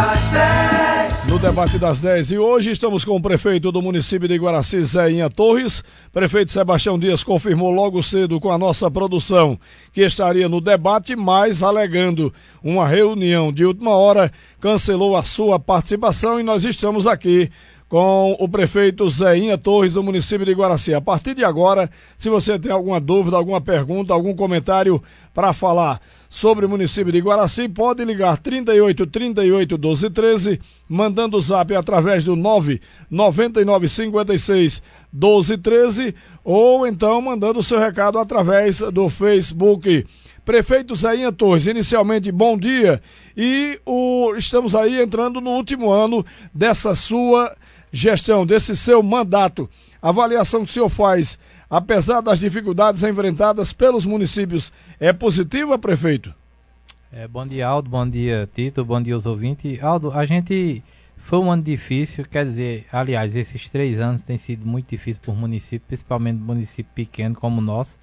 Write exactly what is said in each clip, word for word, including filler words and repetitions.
No debate das dez e hoje estamos com o prefeito do município de Iguaracy, Zéinha Torres. Prefeito Sebastião Dias confirmou logo cedo com a nossa produção que estaria no debate, mas alegando uma reunião de última hora, cancelou a sua participação e nós estamos aqui com o prefeito Zéinha Torres do município de Iguaracy. A partir de agora, se você tem alguma dúvida, alguma pergunta, algum comentário para falar sobre o município de Iguaracy, pode ligar trinta e oito, trinta e oito, doze, treze, mandando o zap através do nove nove nove, cinco seis, doze, treze ou então mandando o seu recado através do Facebook. Prefeito Zéinha Torres, inicialmente bom dia e o, estamos aí entrando no último ano dessa sua gestão, desse seu mandato. A avaliação que o senhor faz, apesar das dificuldades enfrentadas pelos municípios, é positiva, prefeito? É, bom dia, Aldo, bom dia, Tito, bom dia aos ouvintes. Aldo, a gente foi um ano difícil, quer dizer, aliás, esses três anos têm sido muito difíceis por município, principalmente município pequeno como o nosso,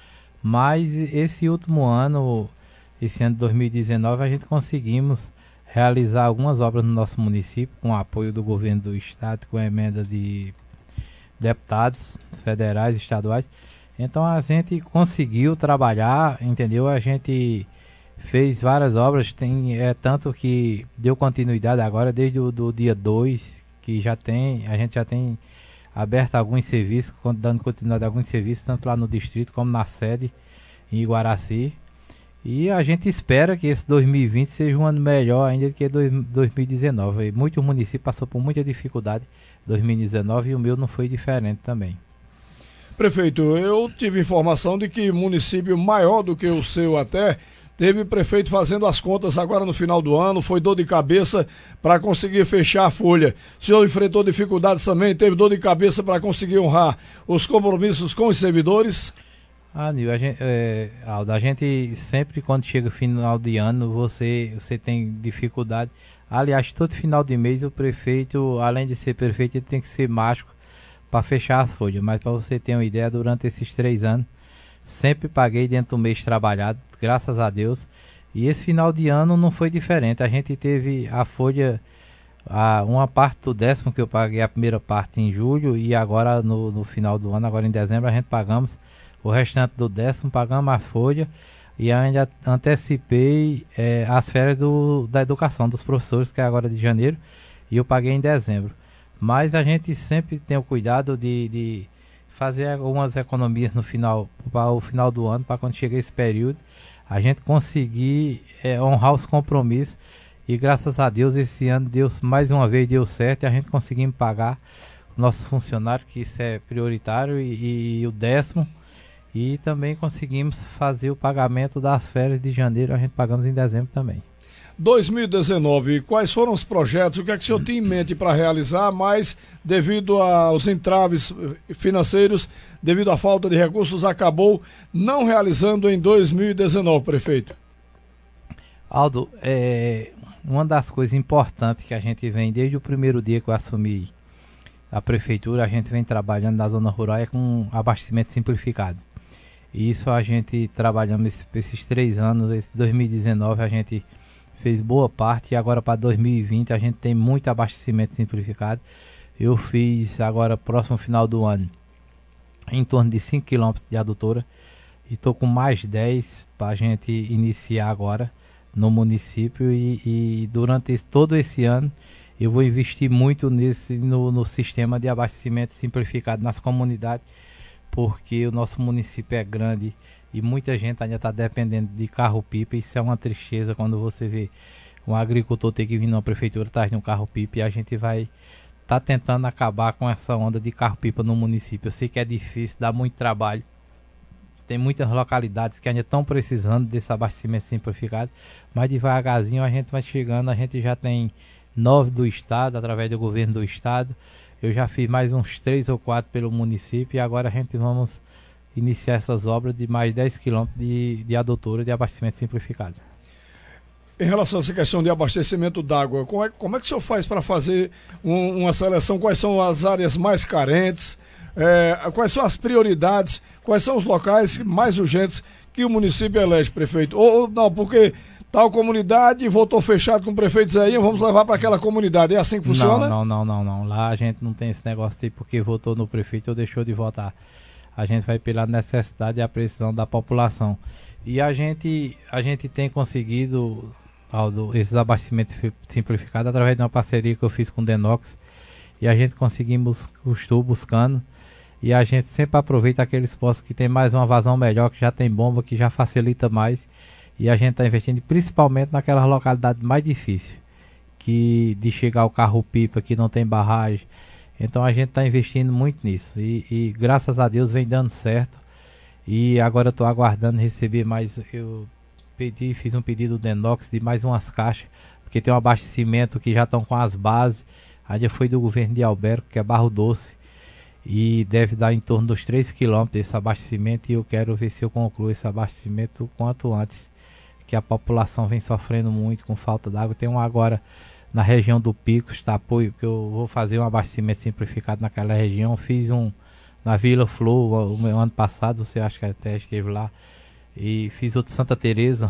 mas esse último ano, esse ano de dois mil e dezenove, a gente conseguimos realizar algumas obras no nosso município, com o apoio do governo do estado, com a emenda de deputados federais e estaduais. Então a gente conseguiu trabalhar, entendeu? A gente fez várias obras, tem, é tanto que deu continuidade agora, desde o do dia dois, que já tem, a gente já tem aberto alguns serviços, dando continuidade a alguns serviços, tanto lá no distrito como na sede, em Iguaracy. E a gente espera que esse dois mil e vinte seja um ano melhor ainda do que dois mil e dezenove. Muitos municípios passaram por muita dificuldade em dois mil e dezenove e o meu não foi diferente também. Prefeito, eu tive informação de que município maior do que o seu até teve prefeito fazendo as contas agora no final do ano, foi dor de cabeça para conseguir fechar a folha. O senhor enfrentou dificuldades também, teve dor de cabeça para conseguir honrar os compromissos com os servidores? Ah, Nil, a gente, é, Aldo, a gente sempre quando chega o final de ano, você, você tem dificuldade. Aliás, todo final de mês o prefeito, além de ser prefeito, ele tem que ser mágico para fechar as folhas. Mas para você ter uma ideia, durante esses três anos, sempre paguei dentro do mês trabalhado, graças a Deus. E esse final de ano não foi diferente. A gente teve a folha, a, uma parte do décimo que eu paguei a primeira parte em julho e agora no, no final do ano, agora em dezembro, a gente pagamos o restante do décimo, pagamos a folha e ainda antecipei é, as férias do, da educação dos professores, que é agora de janeiro, e eu paguei em dezembro. Mas a gente sempre tem o cuidado de, de fazer algumas economias no final, para o final do ano, para quando chegar esse período, a gente conseguir é, honrar os compromissos. E graças a Deus, esse ano Deus, mais uma vez deu certo e a gente conseguiu pagar nossos funcionários, que isso é prioritário, e, e, e o décimo. E também conseguimos fazer o pagamento das férias de janeiro, a gente pagamos em dezembro também. dois mil e dezenove, quais foram os projetos, o que é que o senhor tinha em mente para realizar, mas devido aos entraves financeiros, devido à falta de recursos, acabou não realizando em dois mil e dezenove, prefeito? Aldo, é, uma das coisas importantes que a gente vem, desde o primeiro dia que eu assumi a prefeitura, a gente vem trabalhando na zona rural é com abastecimento simplificado. E isso a gente trabalhando esses, esses três anos, esse dois mil e dezenove a gente fez boa parte e agora para dois mil e vinte a gente tem muito abastecimento simplificado. Eu fiz agora próximo final do ano em torno de cinco quilômetros de adutora e estou com mais dez para a gente iniciar agora no município e, e durante esse, todo esse ano eu vou investir muito nesse, no, no sistema de abastecimento simplificado nas comunidades, porque o nosso município é grande e muita gente ainda está dependendo de carro-pipa. Isso é uma tristeza quando você vê um agricultor ter que vir numa prefeitura atrás de um carro-pipa, e a gente vai estar tá tentando acabar com essa onda de carro-pipa no município. Eu sei que é difícil, dá muito trabalho, tem muitas localidades que ainda estão precisando desse abastecimento simplificado, mas devagarzinho a gente vai chegando. A gente já tem nove do estado, através do governo do estado. Eu já fiz mais uns três ou quatro pelo município e agora a gente vamos iniciar essas obras de mais dez quilômetros de, de adutora de abastecimento simplificado. Em relação a essa questão de abastecimento d'água, como é, como é que o senhor faz para fazer um, uma seleção? Quais são as áreas mais carentes? É, quais são as prioridades? Quais são os locais mais urgentes que o município elege, prefeito? Ou não, porque tal comunidade, votou fechado com o prefeito Zéinha, vamos levar para aquela comunidade. É assim que funciona? Não, não, não, não, não. Lá a gente não tem esse negócio de porque votou no prefeito ou deixou de votar. A gente vai pela necessidade e a precisão da população. E a gente, a gente tem conseguido, Aldo, esses abastecimentos simplificados através de uma parceria que eu fiz com o Denox. E a gente conseguimos, estou buscando. E a gente sempre aproveita aqueles postos que tem mais uma vazão melhor, que já tem bomba, que já facilita mais. E a gente está investindo principalmente naquelas localidades mais difíceis, que de chegar o carro-pipa, que não tem barragem. Então a gente está investindo muito nisso. E, e graças a Deus vem dando certo. E agora eu estou aguardando receber mais. Eu pedi, fiz um pedido do Denox de mais umas caixas, porque tem um abastecimento que já estão com as bases. Ainda foi do governo de Alberto, que é Barro Doce. E deve dar em torno dos três quilômetros desse abastecimento. E eu quero ver se eu concluo esse abastecimento o quanto antes, que a população vem sofrendo muito com falta d'água. Tem um agora na região do Pico, está apoio, que eu vou fazer um abastecimento simplificado naquela região. Fiz um na Vila Flor o meu ano passado, você acha que até esteve lá. E fiz outro Santa Teresa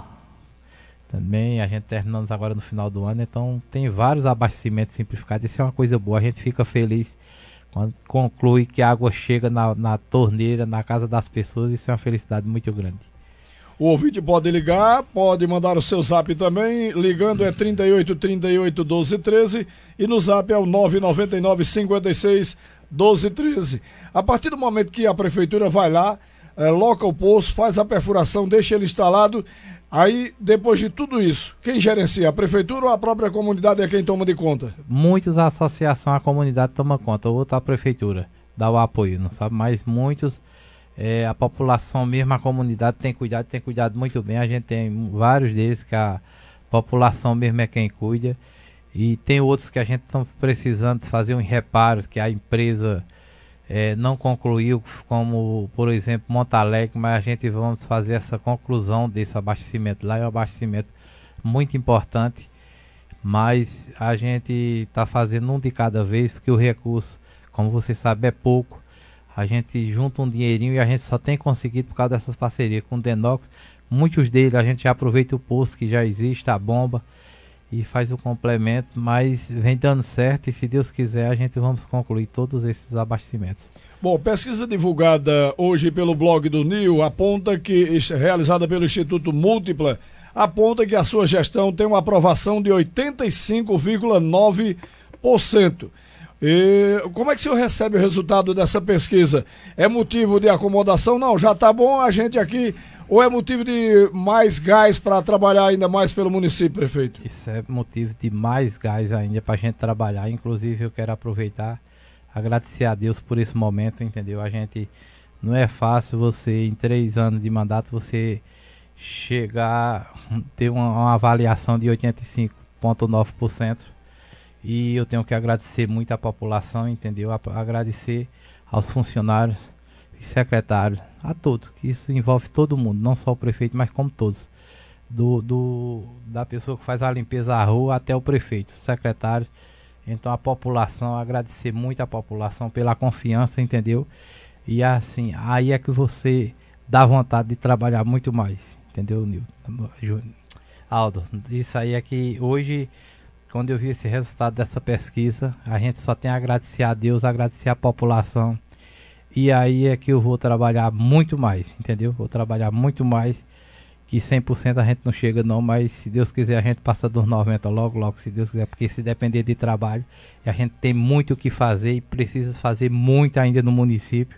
também, a gente terminamos agora no final do ano. Então tem vários abastecimentos simplificados. Isso é uma coisa boa, a gente fica feliz quando conclui que a água chega na, na torneira, na casa das pessoas. Isso é uma felicidade muito grande. O ouvinte pode ligar, pode mandar o seu zap também, ligando é trinta e oito, trinta e oito, doze, treze e no zap é o nove nove nove, cinquenta e seis, doze, treze. A partir do momento que a prefeitura vai lá, é, loca o poço, faz a perfuração, deixa ele instalado, aí depois de tudo isso, quem gerencia? A prefeitura ou a própria comunidade é quem toma de conta? Muitos a associação, a comunidade toma conta, outra a prefeitura dá o apoio, não sabe? Mas muitos... É, a população mesmo, a comunidade tem cuidado, tem cuidado muito bem. A gente tem vários deles que a população mesmo é quem cuida. E tem outros que a gente está precisando fazer uns reparos que a empresa é, não concluiu, como por exemplo Montalegre, mas a gente vamos fazer essa conclusão desse abastecimento. Lá é um abastecimento muito importante, mas a gente está fazendo um de cada vez, porque o recurso, como você sabe, é pouco. A gente junta um dinheirinho e a gente só tem conseguido por causa dessas parcerias com o Denox. Muitos deles a gente já aproveita o poço que já existe, a bomba, e faz o complemento, mas vem dando certo e se Deus quiser a gente vamos concluir todos esses abastecimentos. Bom, pesquisa divulgada hoje pelo blog do N I O aponta que, realizada pelo Instituto Múltipla, aponta que a sua gestão tem uma aprovação de oitenta e cinco vírgula nove por cento. E como é que o senhor recebe o resultado dessa pesquisa? É motivo de acomodação? Não, já está bom a gente aqui, ou é motivo de mais gás para trabalhar ainda mais pelo município, prefeito? Isso é motivo de mais gás ainda para a gente trabalhar. Inclusive eu quero aproveitar, agradecer a Deus por esse momento, entendeu? A gente, não é fácil você, em três anos de mandato, você chegar, ter uma, uma avaliação de oitenta e cinco vírgula nove por cento. E eu tenho que agradecer muito à população, entendeu? A, agradecer aos funcionários e secretários, a todos, que isso envolve todo mundo, não só o prefeito, mas como todos. Do, do, da pessoa que faz a limpeza da rua até o prefeito, secretário. Então a população, agradecer muito à população pela confiança, entendeu? E assim, aí é que você dá vontade de trabalhar muito mais, entendeu, Nilton? Aldo, isso aí é que hoje... Quando eu vi esse resultado dessa pesquisa, a gente só tem a agradecer a Deus, agradecer a população. E aí é que eu vou trabalhar muito mais, entendeu? Vou trabalhar muito mais, que cem por cento a gente não chega não, mas se Deus quiser a gente passa dos noventa logo, logo, se Deus quiser. Porque se depender de trabalho, a gente tem muito o que fazer e precisa fazer muito ainda no município.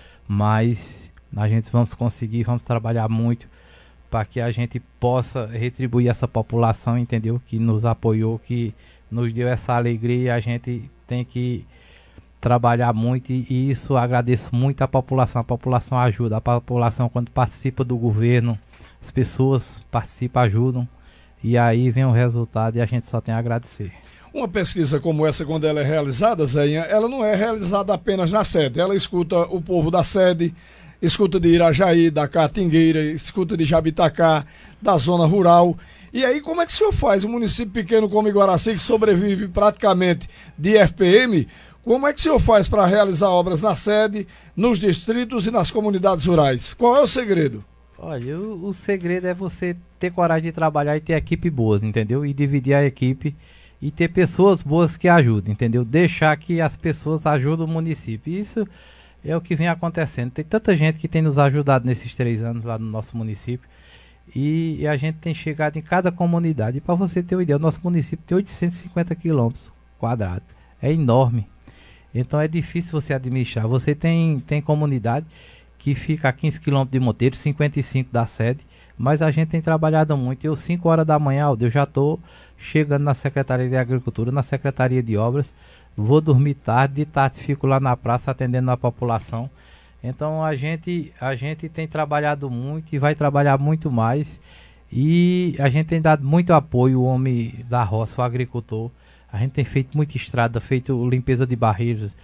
Mas a gente vamos conseguir, vamos trabalhar muito, para que a gente possa retribuir essa população, entendeu? Que nos apoiou, que nos deu essa alegria, e a gente tem que trabalhar muito e, e isso agradeço muito à população. A população ajuda, a população quando participa do governo, as pessoas participam, ajudam e aí vem o resultado e a gente só tem a agradecer. Uma pesquisa como essa, quando ela é realizada, Zéinha, ela não é realizada apenas na sede, ela escuta o povo da sede, escuta de Irajaí, da Catingueira, escuta de Jabitacá, da zona rural. E aí, como é que o senhor faz? Um município pequeno como Iguaraci, que sobrevive praticamente de F P M, como é que o senhor faz para realizar obras na sede, nos distritos e nas comunidades rurais? Qual é o segredo? Olha, o, o segredo é você ter coragem de trabalhar e ter equipe boas, entendeu? E dividir a equipe e ter pessoas boas que ajudem, entendeu? Deixar que as pessoas ajudem o município. Isso é o que vem acontecendo. Tem tanta gente que tem nos ajudado nesses três anos lá no nosso município. E, e a gente tem chegado em cada comunidade. E para você ter uma ideia, o nosso município tem oitocentos e cinquenta quilômetros quadrados. É enorme. Então é difícil você administrar. Você tem, tem comunidade que fica a quinze quilômetros de Monteiro, cinquenta e cinco da sede. Mas a gente tem trabalhado muito. Eu, cinco horas da manhã, eu já estou chegando na Secretaria de Agricultura, na Secretaria de Obras. Vou dormir tarde, de tarde fico lá na praça atendendo a população. Então a gente, a gente tem trabalhado muito e vai trabalhar muito mais. E a gente tem dado muito apoio ao homem da roça, o agricultor. A gente tem feito muita estrada, feito limpeza de barreiros,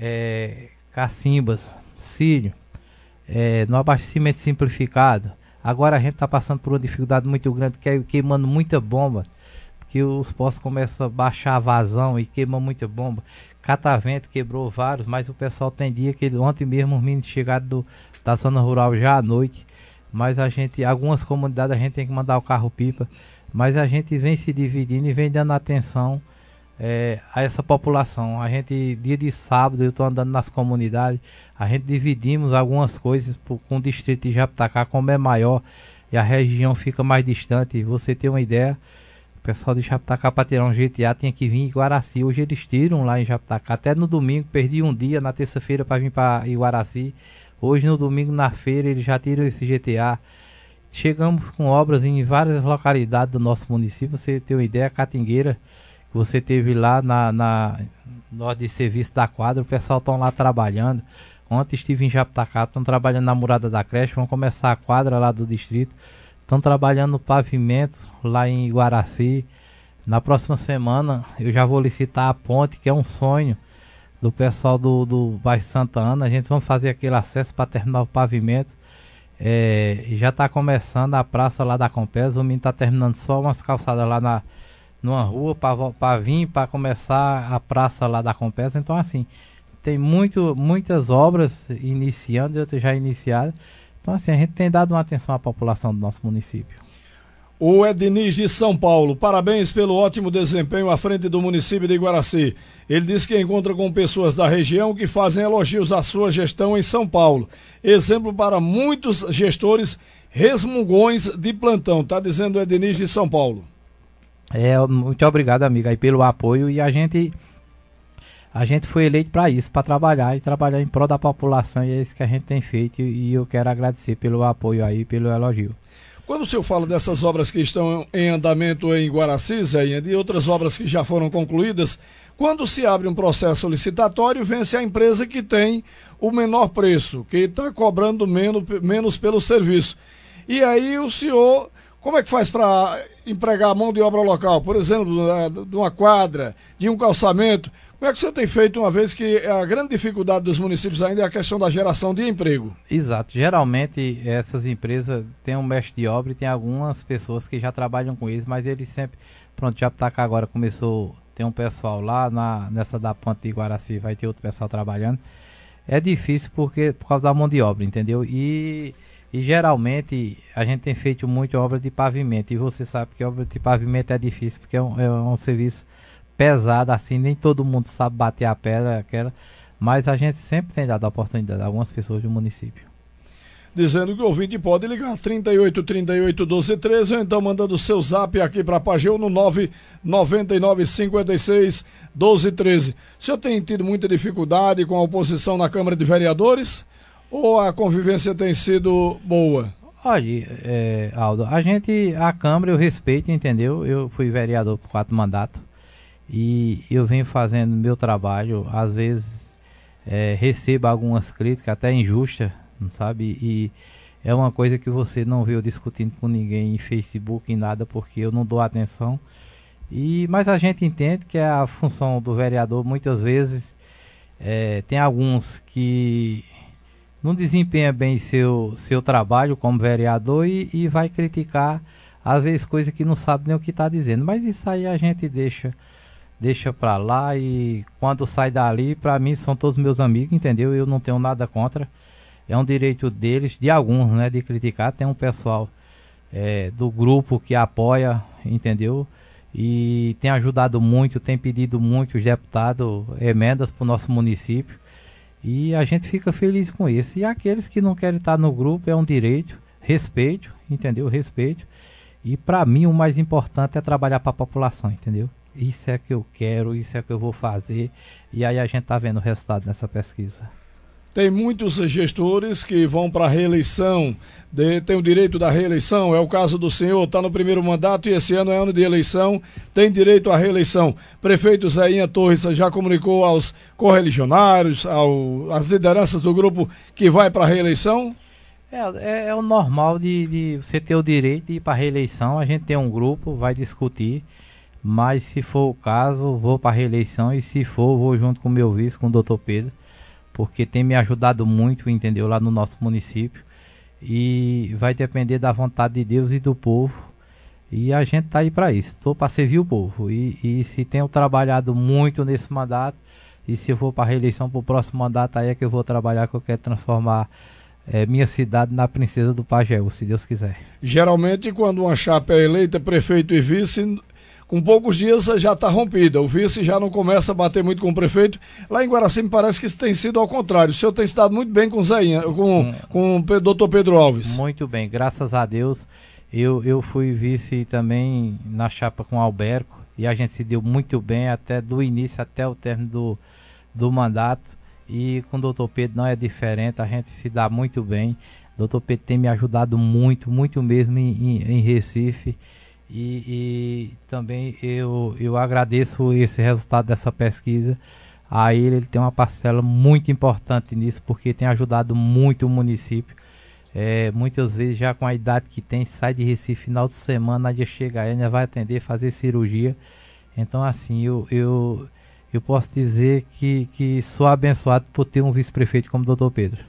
é, cacimbas, cílio, é, no abastecimento simplificado. Agora a gente está passando por uma dificuldade muito grande, que é queimando muita bomba, porque os postos começam a baixar a vazão e queimam muita bomba. Catavento quebrou vários, mas o pessoal tem dia que ontem mesmo os meninos chegaram do, da zona rural já à noite, mas a gente, algumas comunidades a gente tem que mandar o carro-pipa, mas a gente vem se dividindo e vem dando atenção é, a essa população. A gente, dia de sábado, eu estou andando nas comunidades, a gente dividimos algumas coisas por, com o distrito de Japutacá, como é maior e a região fica mais distante. Você tem uma ideia, o pessoal de Japutacá para tirar um G T A tinha que vir em Iguaraci. Hoje eles tiram lá em Japutacá. Até no domingo, perdi um dia na terça-feira para vir para Iguaraci. Hoje no domingo, na feira, eles já tiram esse G T A. Chegamos com obras em várias localidades do nosso município. Você tem uma ideia, Catingueira, que você teve lá na, na no de serviço da quadra, o pessoal estão lá trabalhando. Ontem estive em Japutacá, estão trabalhando na murada da creche, vão começar a quadra lá do distrito. Estão trabalhando no pavimento lá em Iguaraci. Na próxima semana eu já vou licitar a ponte, que é um sonho do pessoal do, do bairro Santa Ana. A gente vai fazer aquele acesso para terminar o pavimento. É, já está começando a praça lá da Compesa. O menino está terminando só umas calçadas lá na, numa rua para vir, para começar a praça lá da Compesa. Então assim, tem muito, muitas obras iniciando e outras já iniciadas. Então assim, a gente tem dado uma atenção à população do nosso município. O Ednis de São Paulo, parabéns pelo ótimo desempenho à frente do município de Iguaraci. Ele diz que encontra com pessoas da região que fazem elogios à sua gestão em São Paulo. Exemplo para muitos gestores resmungões de plantão, tá dizendo o Ednis de São Paulo. É, muito obrigado, amigo, aí pelo apoio, e a gente a gente foi eleito para isso, para trabalhar e trabalhar em prol da população, e é isso que a gente tem feito, e eu quero agradecer pelo apoio aí, pelo elogio. Quando o senhor fala dessas obras que estão em andamento em Iguaraci, Zé, e outras obras que já foram concluídas, quando se abre um processo licitatório, vence a empresa que tem o menor preço, que está cobrando menos, menos pelo serviço. E aí o senhor, como é que faz para empregar a mão de obra local? Por exemplo, de uma quadra, de um calçamento. Como é que o senhor tem feito, uma vez que a grande dificuldade dos municípios ainda é a questão da geração de emprego? Exato. Geralmente essas empresas têm um mestre de obra e tem algumas pessoas que já trabalham com eles, mas eles sempre... Pronto, Japutacá agora começou, tem um pessoal lá, na, nessa da ponte de Iguaraci vai ter outro pessoal trabalhando. É difícil porque, por causa da mão de obra, entendeu? E, e geralmente a gente tem feito muito obra de pavimento, e você sabe que obra de pavimento é difícil porque é um, é um serviço pesada, assim, nem todo mundo sabe bater a pedra, aquela, mas a gente sempre tem dado a oportunidade a algumas pessoas do município. Dizendo que o ouvinte pode ligar trinta e oito, trinta e oito, doze, treze, ou então mandando o seu zap aqui para a Pageu no nove nove nove, cinquenta e seis, doze, treze. O senhor tem tido muita dificuldade com a oposição na Câmara de Vereadores, ou a convivência tem sido boa? Olha, é, Aldo, a gente, a Câmara eu respeito, entendeu? Eu fui vereador por quatro mandatos, e eu venho fazendo meu trabalho, às vezes é, recebo algumas críticas, até injustas, sabe? E é uma coisa que você não vê eu discutindo com ninguém em Facebook, em nada, porque eu não dou atenção. E, mas a gente entende que a função do vereador, muitas vezes, é, tem alguns que não desempenham bem seu, seu trabalho como vereador e, e vai criticar, às vezes, coisa que não sabe nem o que está dizendo. Mas isso aí a gente deixa... deixa pra lá, e quando sai dali, pra mim são todos meus amigos, entendeu? Eu não tenho nada contra. é um direito deles, de alguns, né, de criticar. Tem um pessoal é, do grupo que apoia, entendeu? E tem ajudado muito, tem pedido muito os deputados emendas para o nosso município. E a gente fica feliz com isso. E aqueles que não querem estar no grupo, é um direito, respeito, entendeu? Respeito. E para mim o mais importante é trabalhar para a população, entendeu? Isso é que eu quero, isso é que eu vou fazer. E aí a gente está vendo o resultado nessa pesquisa. Tem muitos gestores que vão para a reeleição, de, tem o direito da reeleição, é o caso do senhor, está no primeiro mandato e esse ano é ano de eleição, tem direito à reeleição. Prefeito Zéinha Torres já comunicou aos correligionários, ao, às lideranças do grupo que vai para a reeleição? É, é, é o normal de, de você ter o direito de ir para a reeleição. A gente tem um grupo, vai discutir, mas se for o caso, vou para a reeleição e se for, vou junto com o meu vice, com o doutor Pedro, porque tem me ajudado muito, entendeu, lá no nosso município, e vai depender da vontade de Deus e do povo, e a gente tá aí para isso, estou para servir o povo, e, e se tenho trabalhado muito nesse mandato, e se eu for para a reeleição para o próximo mandato, aí é que eu vou trabalhar, que eu quero transformar é, minha cidade na princesa do Pajeú, se Deus quiser. Geralmente quando uma chapa é eleita, prefeito e vice, com poucos dias já está rompida, o vice já não começa a bater muito com o prefeito. Lá em Guaraci me parece que isso tem sido ao contrário, o senhor tem se dado muito bem com o Zéinha, com, hum. com o doutor Pedro Alves. Muito bem, graças a Deus, eu, eu fui vice também na chapa com o Alberco, e a gente se deu muito bem, até do início até o término do, do mandato, e com o doutor Pedro não é diferente, a gente se dá muito bem. O doutor Pedro tem me ajudado muito, muito mesmo em, em, em Recife. E, e também eu, eu agradeço esse resultado dessa pesquisa a ele. Ele tem uma parcela muito importante nisso, porque tem ajudado muito o município. É, muitas vezes já com a idade que tem, sai de Recife final de semana, dia chega aí, né, vai atender, fazer cirurgia. Então assim, eu, eu, eu posso dizer que, que sou abençoado por ter um vice-prefeito como o doutor Pedro.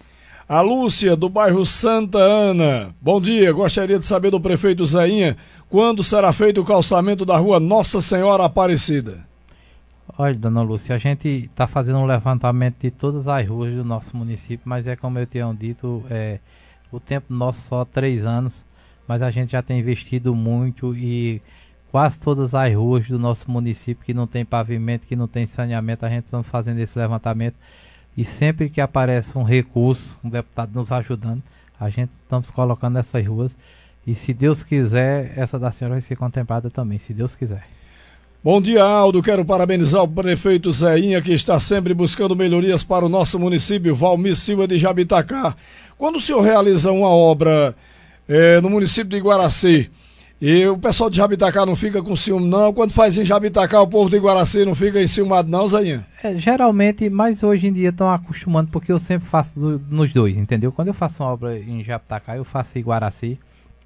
A Lúcia, do bairro Santa Ana. Bom dia, gostaria de saber do prefeito Zéinha quando será feito o calçamento da rua Nossa Senhora Aparecida. Olha, dona Lúcia, a gente está fazendo um levantamento de todas as ruas do nosso município, mas é como eu tenho dito, é, o tempo nosso só três anos, mas a gente já tem investido muito e quase todas as ruas do nosso município que não tem pavimento, que não tem saneamento, a gente está fazendo esse levantamento. E sempre que aparece um recurso, um deputado nos ajudando, a gente estamos colocando essas ruas. E se Deus quiser, essa da senhora vai ser contemplada também, se Deus quiser. Bom dia, Aldo. Quero parabenizar o prefeito Zéinha, que está sempre buscando melhorias para o nosso município, Valmir Silva de Jabitacá. Quando o senhor realiza uma obra eh, no município de Guaraci, e o pessoal de Jabitacá não fica com ciúme, não? Quando faz em Jabitacá, o povo de Guaraci não fica enciumado, não, Zéinha? É, geralmente, mas hoje em dia estão acostumando, porque eu sempre faço do, nos dois, entendeu? Quando eu faço uma obra em Jabitacá, eu faço em Guaraci.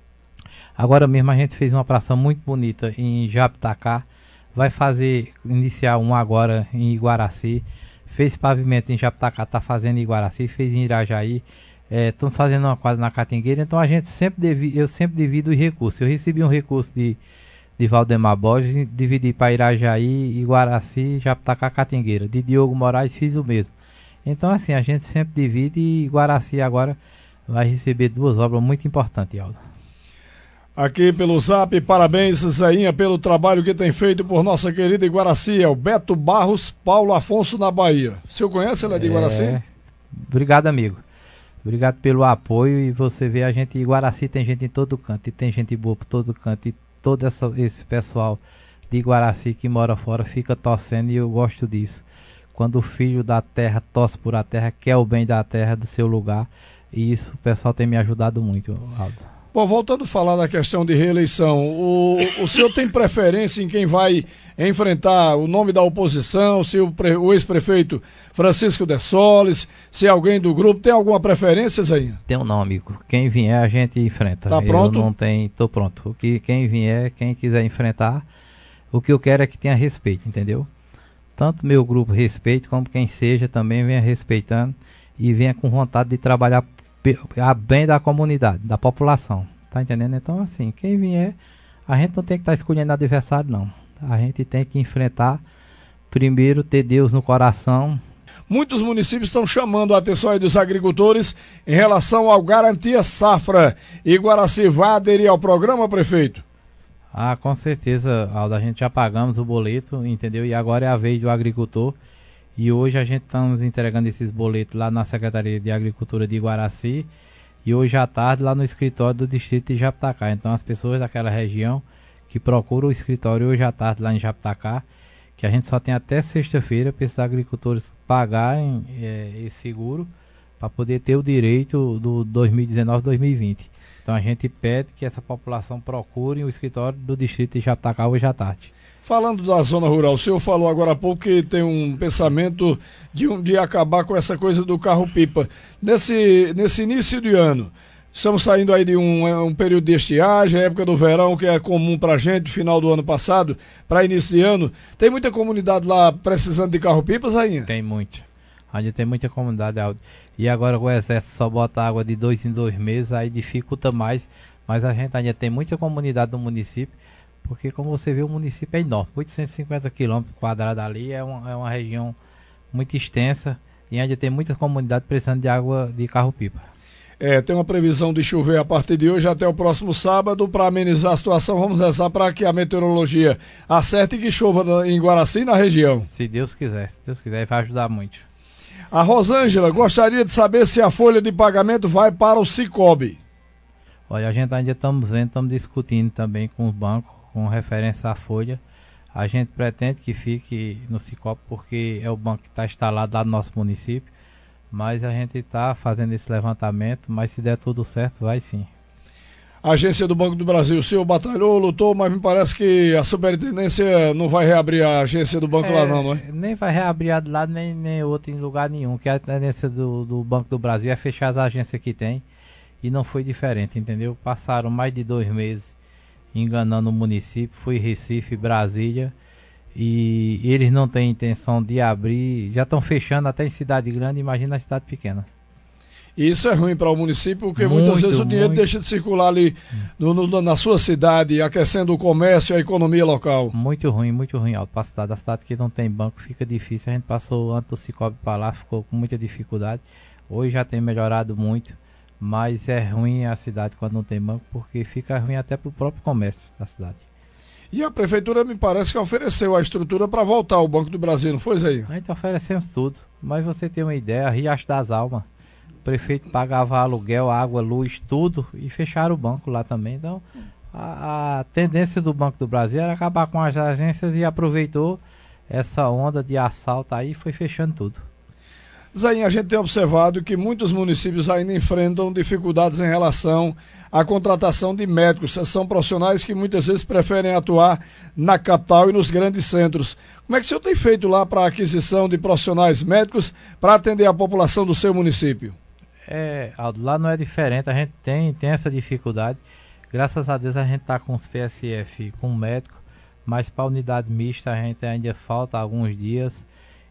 Agora mesmo a gente fez uma praça muito bonita em Jabitacá. Vai fazer, iniciar um agora em Guaraci. Fez pavimento em Jabitacá, está fazendo em Guaraci, fez em Irajaí. Estão é, fazendo uma quadra na Catingueira, então a gente sempre devi, eu sempre divido os recursos. Eu recebi um recurso de, de Valdemar Borges, dividi para Irajaí, Guaraci, Jabitacá, Catingueira. De Diogo Moraes fiz o mesmo. Então assim, a gente sempre divide e Guaraci agora vai receber duas obras muito importantes, Aldo. Aqui pelo Zap, parabéns Zéinha pelo trabalho que tem feito por nossa querida Iguaraci, é o Beto Barros, Paulo Afonso na Bahia. O senhor conhece ela de Iguaraci? É, obrigado, amigo. Obrigado pelo apoio. E você vê, a gente em Guaraci tem gente em todo canto, e tem gente boa por todo canto, e todo essa, esse pessoal de Guaraci que mora fora fica torcendo, e eu gosto disso. Quando o filho da terra torce por a terra, quer o bem da terra, do seu lugar, e isso o pessoal tem me ajudado muito, Aldo. Bom, voltando a falar da questão de reeleição, o, o senhor tem preferência em quem vai enfrentar o nome da oposição, se o, pre, o ex-prefeito Francisco de Solis, se alguém do grupo, tem alguma preferência, Zéinha? Tem um não, amigo. Quem vier a gente enfrenta. Tá pronto? Eu não tenho, tô pronto. O que, quem vier, quem quiser enfrentar, o que eu quero é que tenha respeito, entendeu? Tanto meu grupo respeite, como quem seja também venha respeitando e venha com vontade de trabalhar a bem da comunidade, da população, tá entendendo? Então assim, quem vier, a gente não tem que estar tá escolhendo adversário, não. A gente tem que enfrentar, primeiro ter Deus no coração. muitos municípios estão chamando a atenção aí dos agricultores em relação ao Garantia Safra. Iguaraci vai aderir ao programa, prefeito? Ah, com certeza, Aldo, a gente já pagamos o boleto, entendeu? E agora é a vez do agricultor. E hoje a gente estamos entregando esses boletos lá na Secretaria de Agricultura de Iguaraci. E hoje à tarde lá no escritório do distrito de Japutacá. Então as pessoas daquela região que procuram o escritório hoje à tarde lá em Japutacá, que a gente só tem até sexta-feira para esses agricultores pagarem é, esse seguro para poder ter o direito do dois mil e dezenove dois mil e vinte. Então a gente pede que essa população procure o escritório do distrito de Japutacá hoje à tarde. Falando da zona rural, o senhor falou agora há pouco que tem um pensamento de, um, de acabar com essa coisa do carro-pipa. Nesse, nesse início de ano, estamos saindo aí de um, um período de estiagem, a época do verão, que é comum para a gente, final do ano passado, para início de ano. Tem muita comunidade lá precisando de carro-pipas ainda? Tem muito. Ainda tem muita comunidade, Aldo. E agora o exército só bota água de dois em dois meses, aí dificulta mais. Mas a gente ainda tem muita comunidade do município, porque como você vê, o município é enorme. oitocentos e cinquenta quilômetros quadrados ali, é uma, é uma região muito extensa. E ainda tem muita comunidade precisando de água de carro-pipa. É, tem uma previsão de chover a partir de hoje até o próximo sábado. Para amenizar a situação, vamos rezar para que a meteorologia acerte e que chova em Iguaraci e na região. Se Deus quiser, se Deus quiser, vai ajudar muito. A Rosângela gostaria de saber se a folha de pagamento vai para o Cicobi. Olha, a gente ainda estamos vendo, estamos discutindo também com os bancos, com referência à folha. A gente pretende que fique no Cicobi porque é o banco que está instalado lá no nosso município. Mas a gente está fazendo esse levantamento, mas se der tudo certo, vai sim. A agência do Banco do Brasil, o senhor batalhou, lutou, mas me parece que a superintendência não vai reabrir a agência do banco é, lá não, não é? Nem vai reabrir a de lá, nem, nem outro em lugar nenhum, que a tendência do, do Banco do Brasil é fechar as agências que tem, e não foi diferente, entendeu? Passaram mais de dois meses enganando o município, foi Recife, Brasília, e eles não têm intenção de abrir, já estão fechando até em cidade grande, imagina a cidade pequena. E isso é ruim para o município, porque muito, muitas vezes o dinheiro muito. deixa de circular ali no, no, na sua cidade, aquecendo o comércio e a economia local. Muito ruim, muito ruim, Alto, para a cidade. A cidade que não tem banco fica difícil, a gente passou antes do Cicobi para lá, ficou com muita dificuldade. Hoje já tem melhorado muito, mas é ruim a cidade quando não tem banco, porque fica ruim até para o próprio comércio da cidade. E a prefeitura me parece que ofereceu a estrutura para voltar ao Banco do Brasil, não foi, Zé? A gente oferecemos tudo, mas você tem uma ideia, Riacho das Almas, o prefeito pagava aluguel, água, luz, tudo, e fecharam o banco lá também. Então, a, a tendência do Banco do Brasil era acabar com as agências e aproveitou essa onda de assalto aí e foi fechando tudo. Zé, a gente tem observado que muitos municípios ainda enfrentam dificuldades em relação à contratação de médicos. São profissionais que muitas vezes preferem atuar na capital e nos grandes centros. Como é que o senhor tem feito lá para a aquisição de profissionais médicos para atender a população do seu município? É, Aldo, lá não é diferente, a gente tem, tem essa dificuldade. Graças a Deus a gente está com os P S F com médico, mas para a unidade mista a gente ainda falta alguns dias.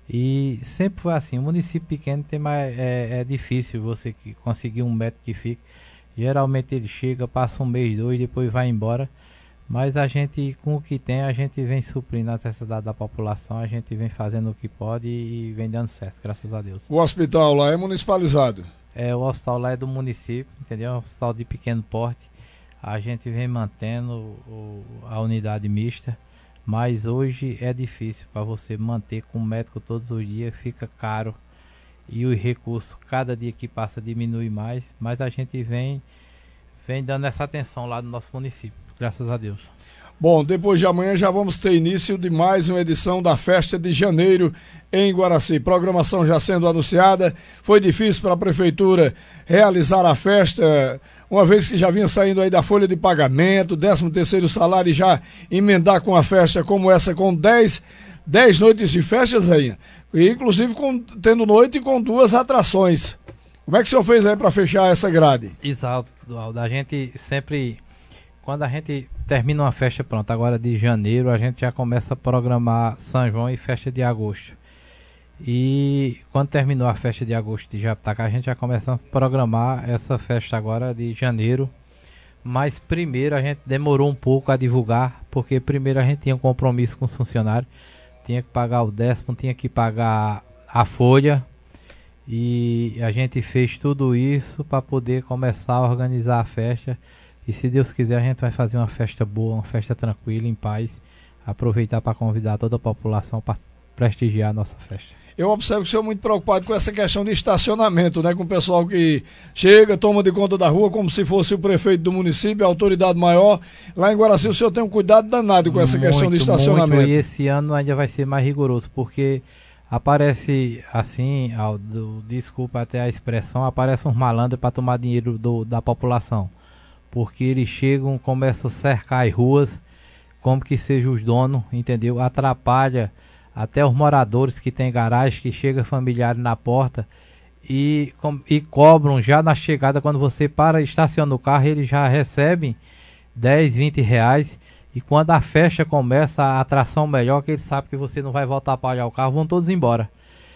E sempre foi assim, o município pequeno tem mais, é, é difícil você que conseguir um médico que fique. Geralmente ele chega, passa um mês, dois, depois vai embora. Mas a gente, com o que tem, a gente vem suprindo a necessidade da população, a gente vem fazendo o que pode e vem dando certo, graças a Deus. O hospital lá é municipalizado? É, o hospital lá é do município, entendeu? É um hospital de pequeno porte. A gente vem mantendo o, a unidade mista. Mas hoje é difícil para você manter com o médico todos os dias, fica caro e os recursos cada dia que passa diminui mais, mas a gente vem, vem dando essa atenção lá no nosso município, graças a Deus. Bom, depois de amanhã já vamos ter início de mais uma edição da Festa de Janeiro em Iguaraci. Programação já sendo anunciada, foi difícil para a Prefeitura realizar a festa, uma vez que já vinha saindo aí da folha de pagamento, décimo terceiro salário, e já emendar com a festa como essa, com dez noites de festas aí, e inclusive com, tendo noite com duas atrações. Como é que o senhor fez aí para fechar essa grade? Exato, Aldo. A gente sempre, quando a gente termina uma festa, pronto, agora de janeiro, a gente já começa a programar São João e festa de agosto. E quando terminou a festa de agosto de Japutacá, a gente já começa a programar essa festa agora de janeiro. Mas primeiro a gente demorou um pouco a divulgar, porque primeiro a gente tinha um compromisso com os funcionários, tinha que pagar o décimo, tinha que pagar a a folha, e a gente fez tudo isso para poder começar a organizar a festa. E se Deus quiser, a gente vai fazer uma festa boa, uma festa tranquila, em paz. Aproveitar para convidar toda a população para prestigiar a nossa festa. Eu observo que o senhor é muito preocupado com essa questão de estacionamento, né? Com o pessoal que chega, toma de conta da rua como se fosse o prefeito do município, a autoridade maior. Lá em Guaraci o senhor tem um cuidado danado com essa muito, questão de estacionamento. Muito, e esse ano ainda vai ser mais rigoroso, porque aparece assim, Aldo, desculpa até a expressão, aparece uns malandros para tomar dinheiro do, da população. Porque eles chegam, começam a cercar as ruas, como que seja os donos, entendeu? Atrapalha até os moradores que tem garagem, que chega familiar na porta e, com, e cobram já na chegada, quando você para, estaciona o carro, eles já recebem dez, vinte reais. E quando a festa começa, a atração melhor, que eles sabem que você não vai voltar a pagar o carro, vão todos embora.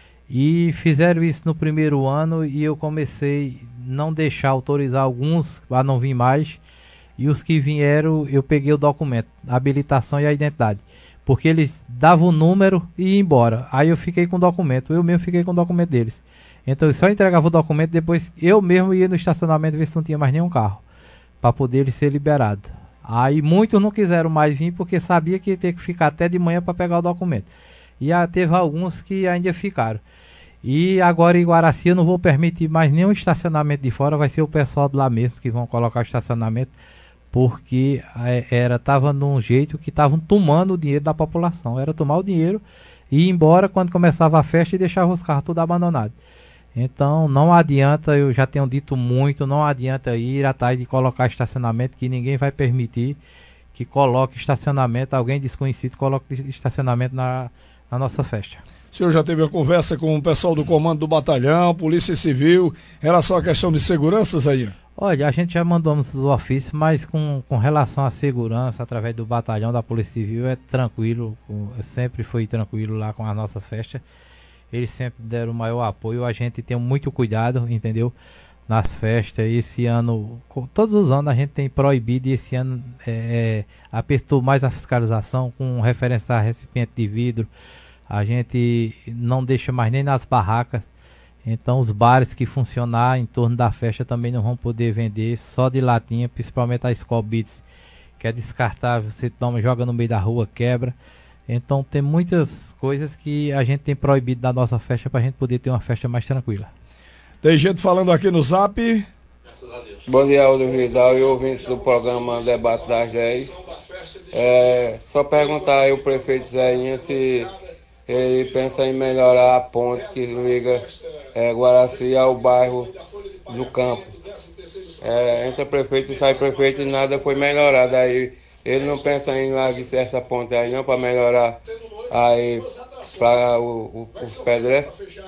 E fizeram isso no primeiro ano e eu comecei a não deixar autorizar alguns a não vir mais. E os que vieram, eu peguei o documento, a habilitação e a identidade. Porque eles davam o número e iam embora. Aí eu fiquei com o documento, eu mesmo fiquei com o documento deles. Então eu só entregava o documento, depois eu mesmo ia no estacionamento ver se não tinha mais nenhum carro, para poder ele ser liberado. Aí muitos não quiseram mais vir porque sabia que ia ter que ficar até de manhã para pegar o documento. E ah, teve alguns que ainda ficaram. E agora em Guaraci eu não vou permitir mais nenhum estacionamento de fora, vai ser o pessoal de lá mesmo que vão colocar o estacionamento, porque era tava num jeito que estavam tomando o dinheiro da população. Era tomar o dinheiro e ir embora quando começava a festa e deixava os carros tudo abandonados. Então não adianta, eu já tenho dito muito, não adianta ir atrás de colocar estacionamento, que ninguém vai permitir que coloque estacionamento, alguém desconhecido coloque estacionamento na, na nossa festa. O senhor já teve uma conversa com o pessoal do comando do batalhão, Polícia Civil, em relação à questão de seguranças aí? Olha, a gente já mandou nos ofícios, mas com, com relação à segurança, através do batalhão da Polícia Civil, é tranquilo, sempre foi tranquilo lá com as nossas festas. Eles sempre deram o maior apoio, a gente tem muito cuidado, entendeu? Nas festas, esse ano, todos os anos a gente tem proibido, e esse ano é, apertou mais a fiscalização com referência a recipiente de vidro. A gente não deixa mais nem nas barracas. Então os bares que funcionar em torno da festa também não vão poder vender só de latinha, principalmente a Skol Beats, que é descartável, você toma, joga no meio da rua, quebra. Então tem muitas coisas que a gente tem proibido da nossa festa para a gente poder ter uma festa mais tranquila. Tem gente falando aqui no Zap. Bom dia, Aldo Vidal e ouvintes do programa Debate das dez. É, só perguntar aí o prefeito Zéinha se ele pensa em melhorar a ponte que liga é, Guaraci ao bairro do Campo. É, entra prefeito e sai prefeito e nada foi melhorado aí. Ele não pensa em largar essa ponte aí não para melhorar aí para o, o, os pedestres?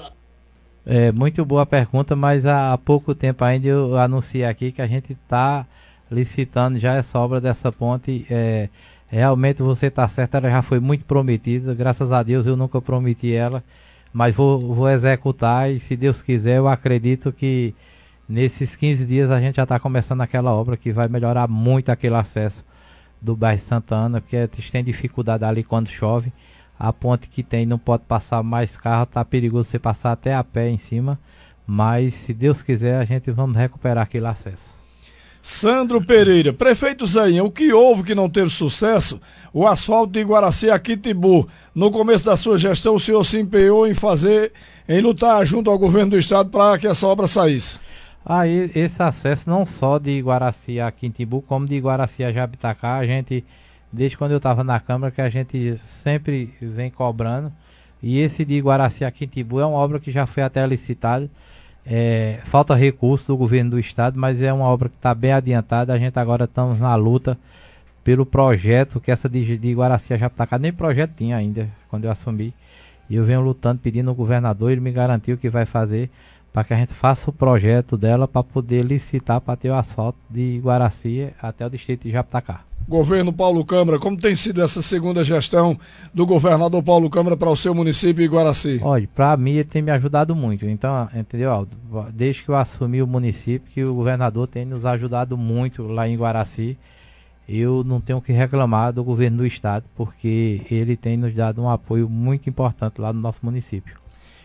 É muito boa a pergunta, mas há pouco tempo ainda eu anunciei aqui que a gente está licitando já essa obra dessa ponte. É, realmente você está certo, ela já foi muito prometida, graças a Deus eu nunca prometi ela, mas vou, vou executar e se Deus quiser eu acredito que nesses quinze dias a gente já está começando aquela obra que vai melhorar muito aquele acesso do bairro Santa Ana, porque a gente tem dificuldade ali quando chove. A ponte que tem não pode passar mais carro, tá perigoso você passar até a pé em cima, mas se Deus quiser a gente vamos recuperar aquele acesso. Sandro Pereira, prefeito Zéinha, o que houve que não teve sucesso? O asfalto de Guaraci a Quitibu. No começo da sua gestão o senhor se empenhou em fazer, em lutar junto ao governo do estado para que essa obra saísse. Ah, esse acesso não só de Guaraci a Quitibu, como de Guaraci a Jabitacá, a gente, desde quando eu estava na Câmara, que a gente sempre vem cobrando. E esse de Guaraci a Quitibu é uma obra que já foi até licitada. É, falta recurso do governo do estado, mas é uma obra que está bem adiantada. A gente agora estamos na luta pelo projeto, que essa de, de Guaraci a Jabitacá, nem projeto tinha ainda, quando eu assumi. E eu venho lutando, pedindo ao governador, ele me garantiu que vai fazer, para que a gente faça o projeto dela para poder licitar para ter o asfalto de Guaraci até o distrito de Jabitacá. Governo Paulo Câmara, como tem sido essa segunda gestão do governador Paulo Câmara para o seu município de Guaraci? Olha, para mim ele tem me ajudado muito, então, entendeu, Aldo? Desde que eu assumi o município, que o governador tem nos ajudado muito lá em Guaraci, eu não tenho que reclamar do governo do estado, porque ele tem nos dado um apoio muito importante lá no nosso município.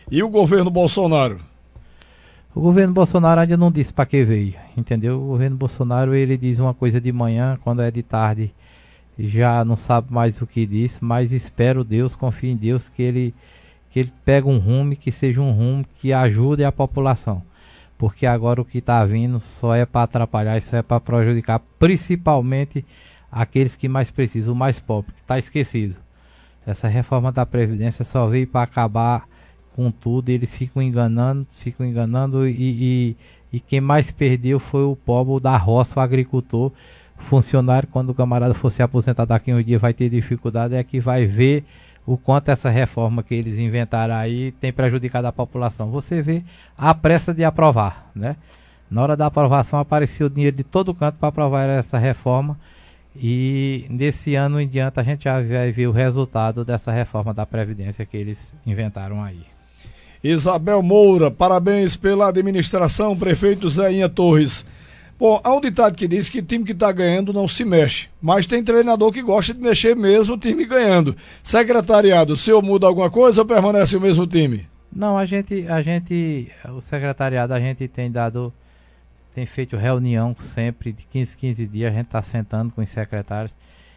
E o governo Bolsonaro? O governo Bolsonaro ainda não disse para que veio, entendeu? O governo Bolsonaro, ele diz uma coisa de manhã, quando é de tarde já não sabe mais o que diz, mas espero Deus, confio em Deus que ele, que ele pegue um rumo, que seja um rumo que ajude a população. Porque agora o que está vindo só é para atrapalhar, isso é para prejudicar principalmente aqueles que mais precisam, o mais pobre, que está esquecido. Essa reforma da Previdência só veio para acabar com tudo, eles ficam enganando, ficam enganando e, e, e quem mais perdeu foi o pobre da roça, o agricultor, o funcionário. Quando o camarada for se aposentar daqui a um dia vai ter dificuldade, é que vai ver o quanto essa reforma que eles inventaram aí tem prejudicado a população. Você vê a pressa de aprovar, né? Na hora da aprovação apareceu dinheiro de todo canto para aprovar essa reforma. E desse ano em diante a gente já vai ver o resultado dessa reforma da Previdência que eles inventaram aí. Isabel Moura, parabéns pela administração, prefeito Zéinha Torres. Bom, há um ditado que diz que time que está ganhando não se mexe, mas tem treinador que gosta de mexer mesmo o time ganhando. Secretariado, o senhor muda alguma coisa ou permanece o mesmo time? Não, a gente, a gente, o secretariado, a gente tem dado, tem feito reunião sempre, de quinze, quinze dias, a gente está sentando com os secretários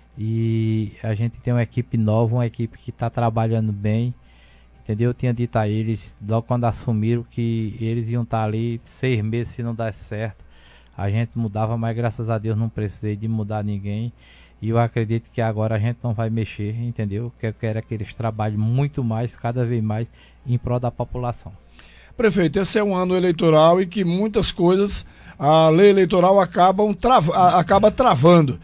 e a gente tem uma equipe nova, uma equipe que está trabalhando bem, entendeu? Eu tinha dito a eles, logo quando assumiram, que eles iam estar ali seis meses se não desse certo. A gente mudava, mas graças a Deus não precisei de mudar ninguém. E eu acredito que agora a gente não vai mexer, entendeu? Que eu quero é que eles trabalhem muito mais, cada vez mais, em prol da população. Prefeito, esse é um ano eleitoral e que muitas coisas, a lei eleitoral acabam trava, acaba travando.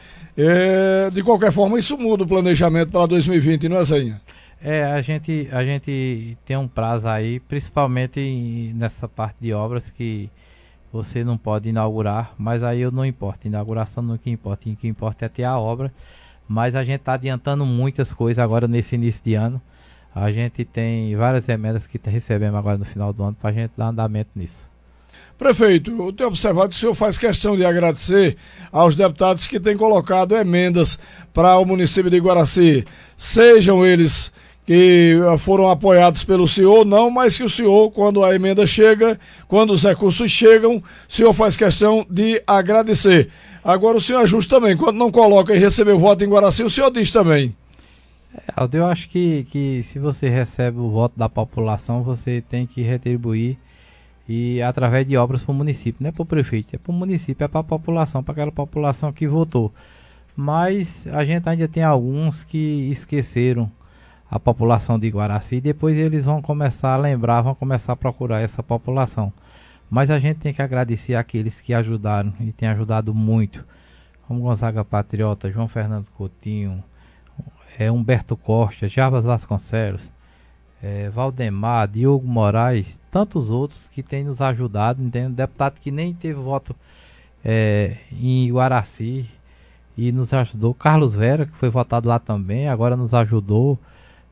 É, de qualquer forma, isso muda o planejamento para dois mil e vinte, não é, Zéinha? É, a gente, a gente tem um prazo aí, principalmente em, nessa parte de obras que você não pode inaugurar, mas aí eu não importa, inauguração não que importa, o que importa é ter a obra, mas a gente está adiantando muitas coisas agora nesse início de ano. A gente tem várias emendas que recebemos agora no final do ano para a gente dar andamento nisso. Prefeito, eu tenho observado que o senhor faz questão de agradecer aos deputados que têm colocado emendas para o município de Iguaraci, sejam eles que foram apoiados pelo senhor, não, mas que o senhor, quando a emenda chega, quando os recursos chegam, o senhor faz questão de agradecer. Agora o senhor ajusta também, quando não coloca e recebeu voto em Iguaraci, o senhor diz também. É, eu acho que, que se você recebe o voto da população, você tem que retribuir e através de obras para o município, não é para o prefeito, é para o município, é para a população, para aquela população que votou. Mas a gente ainda tem alguns que esqueceram a população de Iguaraci e depois eles vão começar a lembrar, vão começar a procurar essa população. Mas a gente tem que agradecer àqueles que ajudaram e têm ajudado muito, como Gonzaga Patriota, João Fernando Coutinho, é, Humberto Costa, Jarbas Vasconcelos, é, Valdemar, Diogo Moraes, tantos outros que têm nos ajudado, entende? Deputado que nem teve voto é, em Iguaraci e nos ajudou, Carlos Vera, que foi votado lá também, agora nos ajudou.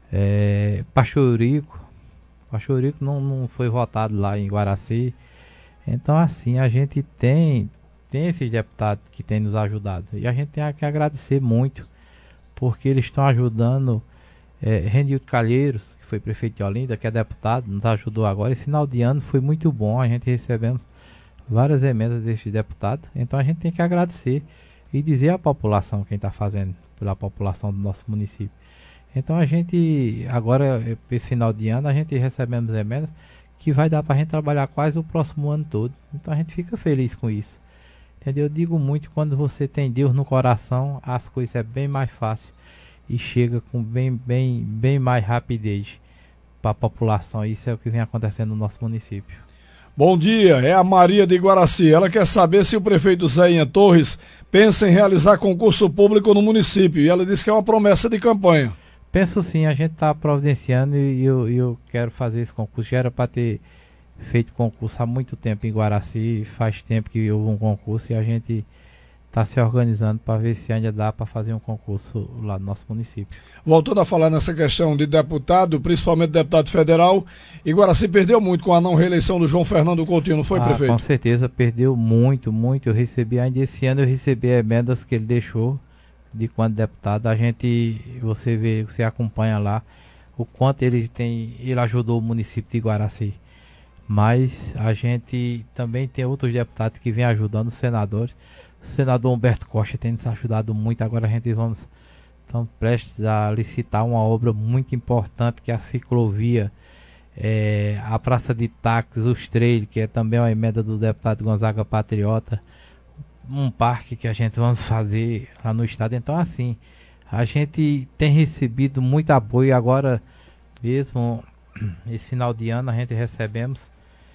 É, Pachorico Pachorico não, não foi votado lá em Iguaraci. Então assim, a gente tem tem esses deputados que têm nos ajudado e a gente tem que agradecer muito, porque eles estão ajudando. é, Renildo Calheiros, que foi prefeito de Olinda, que é deputado, nos ajudou agora. Esse final de ano foi muito bom, a gente recebemos várias emendas desse deputado, então a gente tem que agradecer e dizer à população, quem está fazendo pela população do nosso município. Então a gente, agora, esse final de ano, a gente recebemos emendas que vai dar para a gente trabalhar quase o próximo ano todo. Então a gente fica feliz com isso. Entendeu? Eu digo muito, quando você tem Deus no coração, as coisas é bem mais fácil e chega com bem, bem, bem mais rapidez para a população. Isso é o que vem acontecendo no nosso município. Bom dia, é a Maria de Iguaraci. Ela quer saber se o prefeito Zéinha Torres pensa em realizar concurso público no município. E ela disse que é uma promessa de campanha. Penso sim, a gente está providenciando e eu, eu quero fazer esse concurso. Já era para ter feito concurso há muito tempo em Iguaraci, faz tempo que houve um concurso e a gente está se organizando para ver se ainda dá para fazer um concurso lá no nosso município. Voltando a falar nessa questão de deputado, principalmente deputado federal, Iguaraci perdeu muito com a não reeleição do João Fernando Coutinho, não foi, ah, prefeito? Com certeza, perdeu muito, muito. Eu recebi, ainda esse ano eu recebi emendas que ele deixou de quando deputado. A gente, você vê, você acompanha lá o quanto ele tem, ele ajudou o município de Guaraci. Mas a gente também tem outros deputados que vêm ajudando, os senadores. O senador Humberto Costa tem nos ajudado muito. Agora a gente vamos estamos prestes a licitar uma obra muito importante, que é a ciclovia, é, a praça de táxis, os trailers, que é também uma emenda do deputado Gonzaga Patriota, um parque que a gente vamos fazer lá no estado. Então assim, a gente tem recebido muito apoio. Agora mesmo, esse final de ano, a gente recebemos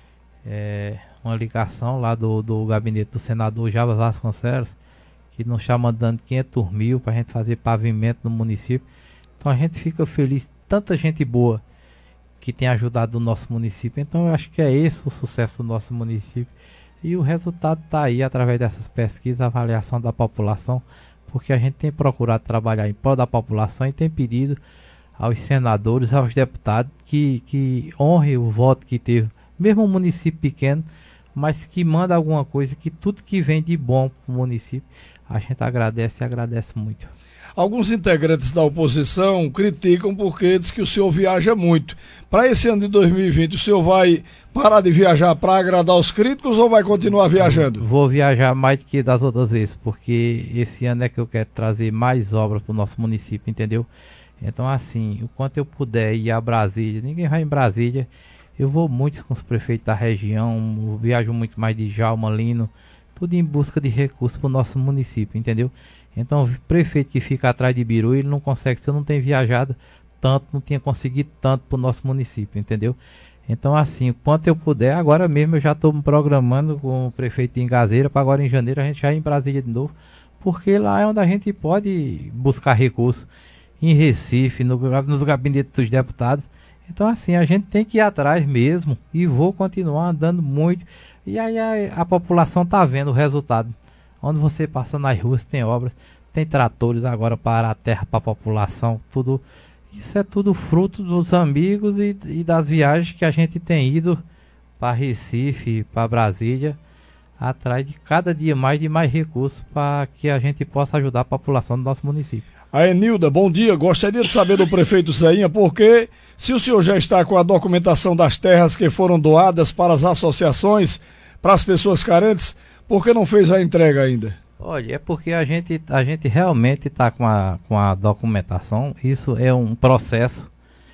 é, uma ligação lá do, do gabinete do senador Java Vasconcelos, que nos está mandando quinhentos mil para a gente fazer pavimento no município. Então a gente fica feliz, tanta gente boa que tem ajudado o nosso município. Então eu acho que é esse o sucesso do nosso município. E o resultado está aí através dessas pesquisas, avaliação da população, porque a gente tem procurado trabalhar em prol da população e tem pedido aos senadores, aos deputados, que, que honre o voto que teve, mesmo um município pequeno, mas que manda alguma coisa, que tudo que vem de bom para o município, a gente agradece e agradece muito. Alguns integrantes da oposição criticam porque diz que o senhor viaja muito. Para esse ano de dois mil e vinte, o senhor vai parar de viajar para agradar os críticos ou vai continuar viajando? Vou viajar mais do que das outras vezes, porque esse ano é que eu quero trazer mais obras para o nosso município, entendeu? Então assim, o quanto eu puder ir a Brasília, ninguém vai em Brasília, eu vou muito com os prefeitos da região, viajo muito mais de Djalma, Lino, tudo em busca de recursos para o nosso município, entendeu? Então o prefeito que fica atrás de Biru, ele não consegue, se eu não tenho viajado tanto, não tinha conseguido tanto para o nosso município, entendeu? Então assim, o quanto eu puder, agora mesmo eu já estou me programando com o prefeito de Ingazeira, para agora em janeiro a gente já ir em Brasília de novo, porque lá é onde a gente pode buscar recursos, em Recife, no, nos gabinetes dos deputados. Então assim, a gente tem que ir atrás mesmo, e vou continuar andando muito, e aí a, a população está vendo o resultado. Onde você passa nas ruas tem obras, tem tratores agora para a terra, para a população, tudo. Isso é tudo fruto dos amigos e, e das viagens que a gente tem ido para Recife, para Brasília, atrás de cada dia mais de mais recursos para que a gente possa ajudar a população do nosso município. A Enilda, bom dia. Gostaria de saber do prefeito Zeinha, porque se o senhor já está com a documentação das terras que foram doadas para as associações, para as pessoas carentes, por que não fez a entrega ainda? Olha, é porque a gente, a gente realmente está com a, com a documentação. Isso é um processo.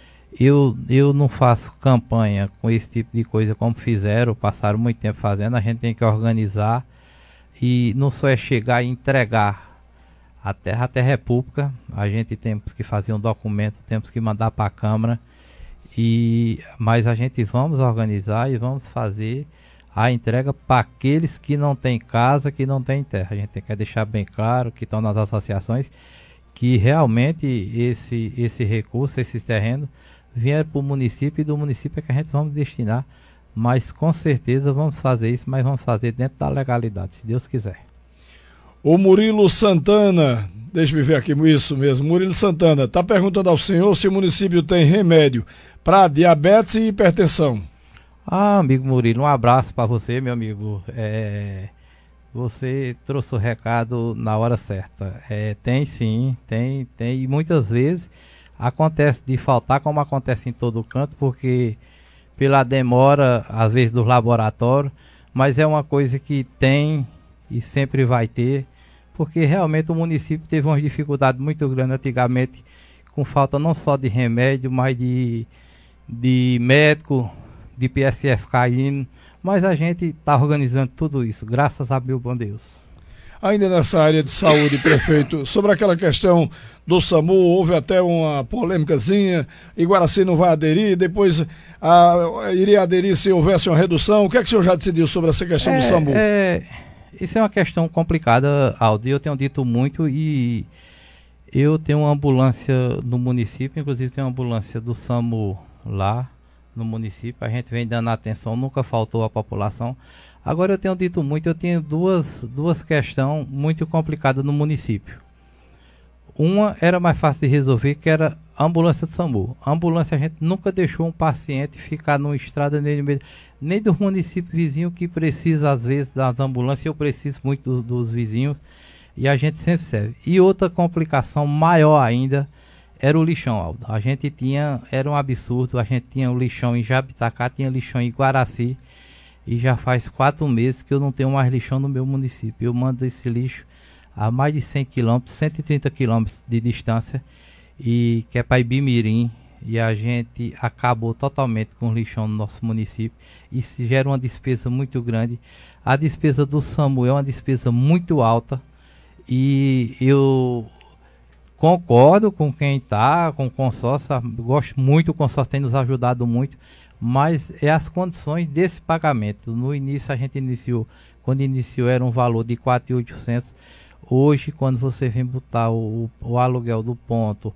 Eu, eu não faço campanha com esse tipo de coisa como fizeram, passaram muito tempo fazendo. A gente tem que organizar, e não só é chegar e entregar a terra, a terra é pública. A gente temos que fazer um documento, temos que mandar para a Câmara, e, mas a gente vamos organizar e vamos fazer a entrega para aqueles que não têm casa, que não têm terra. A gente quer deixar bem claro, que estão nas associações, que realmente esse, esse recurso, esses terrenos, vieram para o município, e do município é que a gente vamos destinar. Mas com certeza vamos fazer isso, mas vamos fazer dentro da legalidade, se Deus quiser. O Murilo Santana, deixa eu ver aqui, isso mesmo, Murilo Santana, está perguntando ao senhor se o município tem remédio para diabetes e hipertensão. Ah, amigo Murilo, um abraço para você, meu amigo. É, você trouxe o recado na hora certa. É, tem sim, tem, tem. E muitas vezes acontece de faltar, como acontece em todo canto, porque pela demora, às vezes, dos laboratórios, mas é uma coisa que tem e sempre vai ter, porque realmente o município teve uma dificuldade muito grande antigamente, com falta não só de remédio, mas de, de médico, de P S F caindo, mas a gente está organizando tudo isso, graças a meu bom Deus. Ainda nessa área de saúde, prefeito, sobre aquela questão do SAMU, houve até uma polêmicazinha, Iguaraci não vai aderir, depois a, iria aderir se houvesse uma redução. O que é que o senhor já decidiu sobre essa questão é, do SAMU? É, isso é uma questão complicada, Aldo, eu tenho dito muito, e eu tenho uma ambulância no município, inclusive tem uma ambulância do SAMU lá no município, a gente vem dando atenção, nunca faltou a população. Agora eu tenho dito muito, eu tenho duas, duas questões muito complicadas no município. Uma era mais fácil de resolver, que era a ambulância do SAMU. A ambulância, a gente nunca deixou um paciente ficar numa estrada nem, nem dos municípios vizinhos, que precisa às vezes das ambulâncias. Eu preciso muito do, dos vizinhos, e a gente sempre serve. E outra complicação maior ainda era o lixão, Aldo. A gente tinha, era um absurdo, a gente tinha o lixão em Jabitacá, tinha lixão em Guaraci, e já faz quatro meses que eu não tenho mais lixão no meu município. Eu mando esse lixo a mais de cem quilômetros, cento e trinta quilômetros de distância, e que é para Ibimirim, e a gente acabou totalmente com o lixão no nosso município. Isso gera uma despesa muito grande. A despesa do SAMU é uma despesa muito alta, e eu concordo com quem está, com o consórcio, gosto muito, o consórcio tem nos ajudado muito, mas é as condições desse pagamento. No início a gente iniciou, quando iniciou era um valor de quatro mil e oitocentos. Hoje, quando você vem botar o, o aluguel do ponto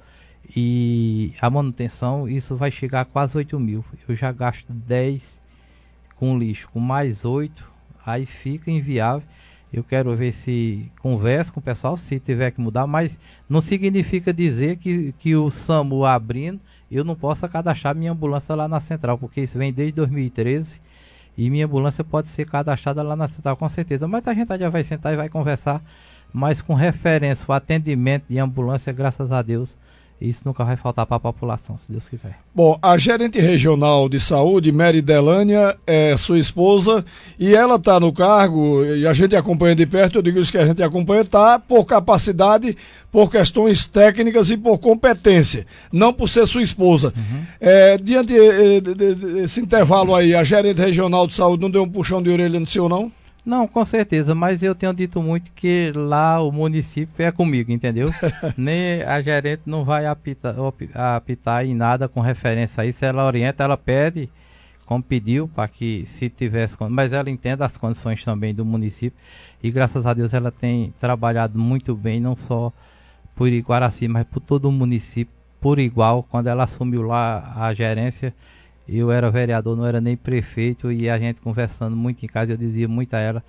e a manutenção, isso vai chegar a quase oito mil. Eu já gasto dez com lixo, com mais oito, aí fica inviável. Eu quero ver se converso com o pessoal, se tiver que mudar, mas não significa dizer que, que o SAMU abrindo, eu não possa cadastrar minha ambulância lá na central, porque isso vem desde dois mil e treze e minha ambulância pode ser cadastrada lá na central com certeza. Mas a gente já vai sentar e vai conversar, mas com referência ao atendimento de ambulância, graças a Deus, isso nunca vai faltar para a população, se Deus quiser. Bom, a gerente regional de saúde, Mary Delânia, é sua esposa, e ela está no cargo, e a gente acompanha de perto, eu digo isso que a gente acompanha, está por capacidade, por questões técnicas e por competência, não por ser sua esposa. Uhum. É, diante desse intervalo aí, a gerente regional de saúde não deu um puxão de orelha no senhor, não? Não, com certeza, mas eu tenho dito muito que lá o município é comigo, entendeu? Nem a gerente não vai apitar, apitar em nada com referência a isso. Ela orienta, ela pede, como pediu, para que se tivesse, mas ela entende as condições também do município, e graças a Deus ela tem trabalhado muito bem, não só por Iguaraci, mas por todo o município, por igual. Quando ela assumiu lá a gerência, eu era vereador, não era nem prefeito, e a gente conversando muito em casa, eu dizia muito a ela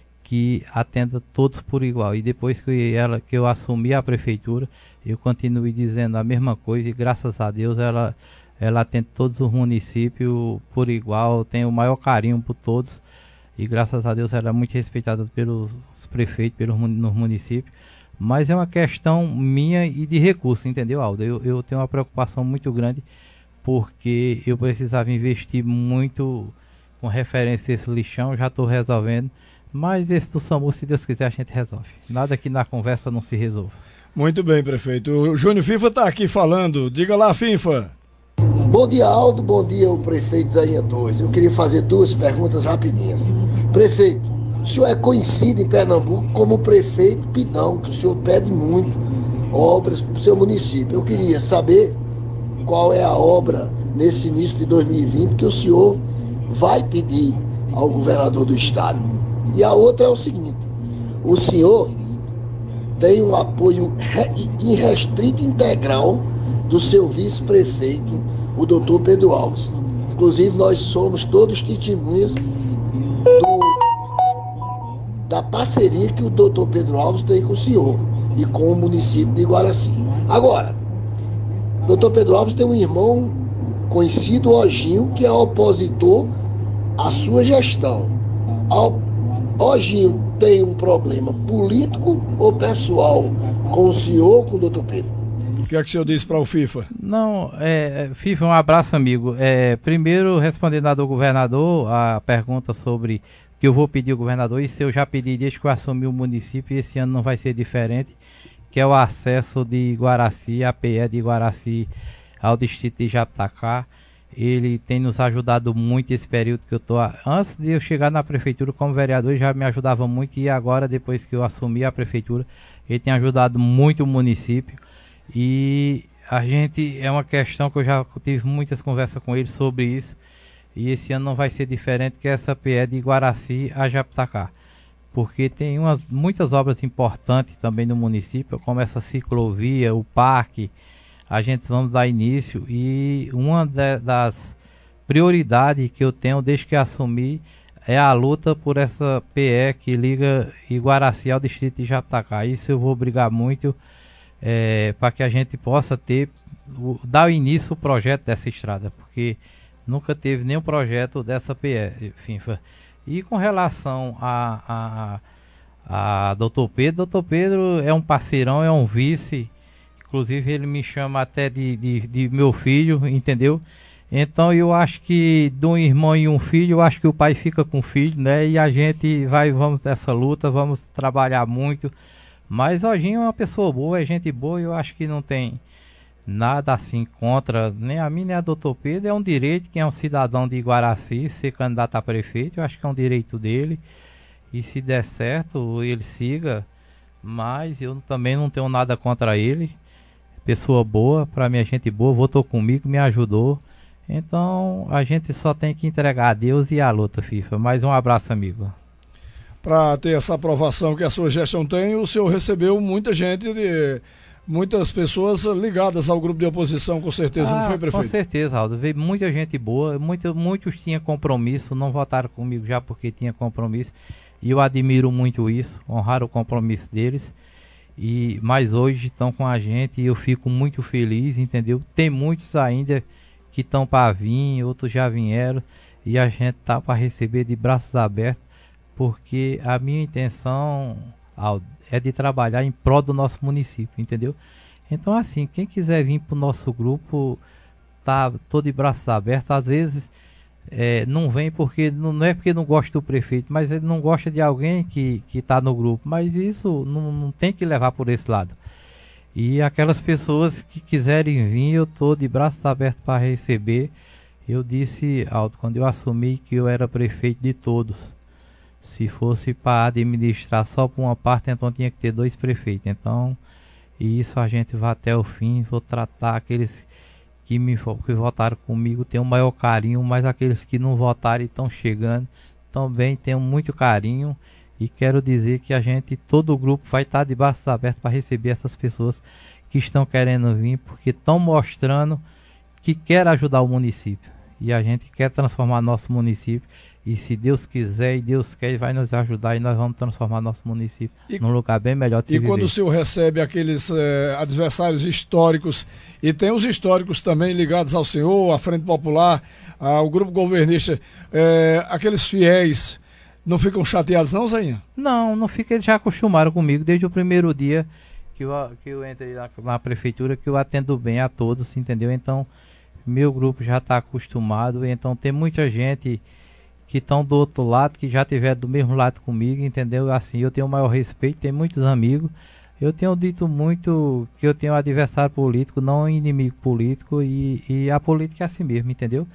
que atenda todos por igual. E depois que, ela, que eu assumi a prefeitura, eu continuei dizendo a mesma coisa, e graças a Deus ela, ela atende todos os municípios por igual, tem o maior carinho por todos, e graças a Deus ela é muito respeitada pelos prefeitos, pelos nos municípios. Mas é uma questão minha e de recurso, entendeu, Aldo? Eu, eu tenho uma preocupação muito grande, porque eu precisava investir muito com referência a esse lixão, já estou resolvendo, mas esse do SAMU, se Deus quiser, a gente resolve. Nada que na conversa não se resolva. Muito bem, prefeito. O Júnior Finfa está aqui falando. Diga lá, Finfa. Bom dia, Aldo. Bom dia, o prefeito Zainha Torres. Eu queria fazer duas perguntas rapidinhas. Prefeito, o senhor é conhecido em Pernambuco como o prefeito Pidão, que o senhor pede muito obras para o seu município. Eu queria saber qual é a obra nesse início de dois mil e vinte que o senhor vai pedir ao governador do estado. E a outra é o seguinte: o senhor tem um apoio irrestrito integral do seu vice-prefeito, o doutor Pedro Alves. Inclusive, nós somos todos testemunhas do, da parceria que o doutor Pedro Alves tem com o senhor e com o município de Iguaraci. Agora, doutor Pedro Alves tem um irmão conhecido, Oginho, que é opositor à sua gestão. Oginho tem um problema político ou pessoal com o senhor, com o doutor Pedro? O que é que o senhor disse para o FIFA? Não, é, FIFA, um abraço, amigo. É, primeiro, respondendo ao governador, a pergunta sobre que eu vou pedir ao governador, isso eu já pedi desde que eu assumi o município, e esse ano não vai ser diferente, que é o acesso de Iguaraci, a P E de Iguaraci ao distrito de Jabitacá. Ele tem nos ajudado muito esse período que eu estou. Antes de eu chegar na prefeitura como vereador, ele já me ajudava muito, e agora, depois que eu assumi a prefeitura, ele tem ajudado muito o município. E a gente, é uma questão que eu já tive muitas conversas com ele sobre isso, e esse ano não vai ser diferente, que é essa P E de Iguaraci a Jabitacá, porque tem umas, muitas obras importantes também no município, como essa ciclovia, o parque. A gente vamos dar início, e uma de, das prioridades que eu tenho desde que assumi é a luta por essa P E que liga Iguaraci ao distrito de Jabitacá. Isso eu vou brigar muito, é, para que a gente possa ter, o, dar o início ao projeto dessa estrada, porque nunca teve nenhum projeto dessa P E, FIFA. E com relação a, a, a doutor Pedro, doutor Pedro é um parceirão, é um vice, inclusive ele me chama até de, de, de meu filho, entendeu? Então eu acho que de um irmão e um filho, eu acho que o pai fica com o filho, né? E a gente vai, vamos nessa luta, vamos trabalhar muito. Mas o Jorginho é uma pessoa boa, é gente boa, eu acho que não tem nada assim contra, nem a mim nem a doutor Pedro. É um direito, quem é um cidadão de Iguaracy, ser candidato a prefeito, eu acho que é um direito dele. E se der certo, ele siga, mas eu também não tenho nada contra ele. Pessoa boa, para mim é gente boa, votou comigo, me ajudou. Então a gente só tem que entregar a Deus e a luta, FIFA. Mais um abraço, amigo. Para ter essa aprovação que a sua gestão tem, o senhor recebeu muita gente, de, muitas pessoas ligadas ao grupo de oposição, com certeza, ah, não foi, prefeito? Com certeza, Aldo. Veio muita gente boa, muito, muitos tinham compromisso, não votaram comigo já porque tinha compromisso. E eu admiro muito isso, honrar o compromisso deles. E, mas hoje estão com a gente e eu fico muito feliz, entendeu? Tem muitos ainda que estão para vir, outros já vieram. E a gente tá para receber de braços abertos. Porque a minha intenção, Aldo, é de trabalhar em prol do nosso município, entendeu? Então assim, quem quiser vir para o nosso grupo, tá todo de braços abertos. Às vezes é, não vem porque, não, não é porque não gosta do prefeito, mas ele não gosta de alguém que está no grupo. Mas isso não, não tem que levar por esse lado. E aquelas pessoas que quiserem vir, eu estou de braços abertos para receber. Eu disse, Aldo, quando eu assumi que eu era prefeito de todos. Se fosse para administrar só por uma parte, então tinha que ter dois prefeitos. Então, e isso a gente vai até o fim. Vou tratar aqueles que me que votaram comigo, tenho o maior carinho, mas aqueles que não votaram e estão chegando, também tenho muito carinho. E quero dizer que a gente, todo o grupo, vai estar de braços abertos para receber essas pessoas que estão querendo vir, porque estão mostrando que quer ajudar o município. E a gente quer transformar nosso município. E se Deus quiser e Deus quer, Ele vai nos ajudar e nós vamos transformar nosso município e, num lugar bem melhor de se E viver. quando o senhor recebe aqueles eh, adversários históricos, e tem os históricos também ligados ao senhor, à Frente Popular, ao grupo governista, eh, aqueles fiéis, não ficam chateados não, Zainha? Não, não fica, eles já acostumaram comigo desde o primeiro dia que eu, que eu entrei na, na prefeitura, que eu atendo bem a todos, entendeu? Então, meu grupo já está acostumado, então tem muita gente que estão do outro lado, que já tiveram do mesmo lado comigo, entendeu? Assim, eu tenho o maior respeito, tenho muitos amigos. Eu tenho dito muito que eu tenho um adversário político, não um inimigo político, e, e a política é assim mesmo, entendeu?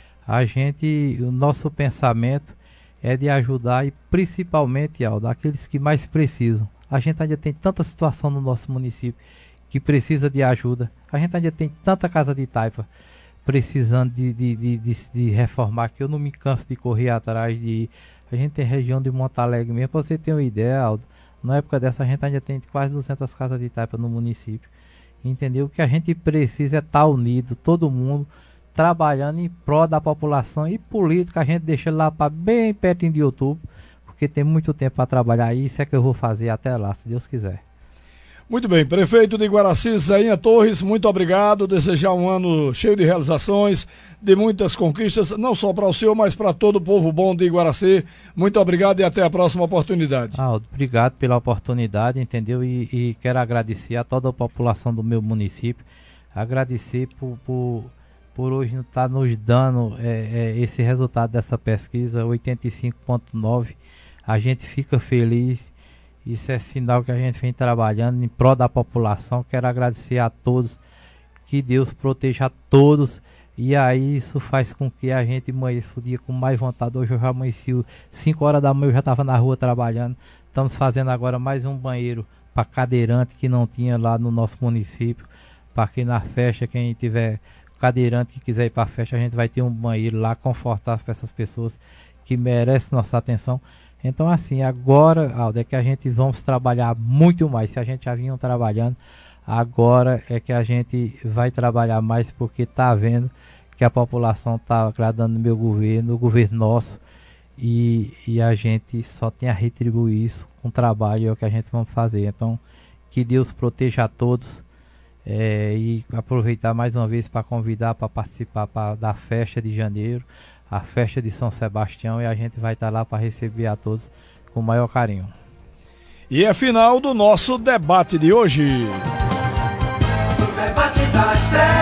A gente, o nosso pensamento é de ajudar, e principalmente, Aldo, aqueles que mais precisam. A gente ainda tem tanta situação no nosso município que precisa de ajuda. A gente ainda tem tanta casa de taipa precisando de, de, de, de, de reformar, que eu não me canso de correr atrás de... A gente tem região de Monte Alegre mesmo, para você ter uma ideia, Aldo, na época dessa a gente ainda tem quase duzentas casas de taipa no município, entendeu? O que a gente precisa é estar unido, todo mundo trabalhando em prol da população, e política a gente deixa lá para bem pertinho de outubro, porque tem muito tempo para trabalhar. Isso é que eu vou fazer até lá, se Deus quiser. Muito bem, prefeito de Iguaracy, Zainha Torres, muito obrigado, desejar um ano cheio de realizações, de muitas conquistas, não só para o senhor, mas para todo o povo bom de Iguaracy. Muito obrigado e até a próxima oportunidade. Aldo, obrigado pela oportunidade, entendeu? E, e quero agradecer a toda a população do meu município, agradecer por, por, por hoje estar nos dando é, é, esse resultado dessa pesquisa, oitenta e cinco ponto nove, a gente fica feliz. Isso é sinal que a gente vem trabalhando em prol da população. Quero agradecer a todos, que Deus proteja a todos. E aí isso faz com que a gente amanheça o dia com mais vontade. Hoje eu já amanheci cinco horas da manhã, eu já estava na rua trabalhando. Estamos fazendo agora mais um banheiro para cadeirante que não tinha lá no nosso município. Para que na festa, quem tiver cadeirante que quiser ir para a festa, a gente vai ter um banheiro lá confortável para essas pessoas que merecem nossa atenção. Então assim, agora, Aldo, é que a gente vamos trabalhar muito mais. Se a gente já vinha trabalhando, agora é que a gente vai trabalhar mais, porque está vendo que a população está agradando o meu governo, o governo nosso, e, e a gente só tem a retribuir isso com trabalho, é o que a gente vamos fazer. Então, que Deus proteja a todos, é, e aproveitar mais uma vez para convidar para participar pra, da festa de janeiro, a festa de São Sebastião, e a gente vai estar lá para receber a todos com o maior carinho. E é final do nosso debate de hoje. das dez.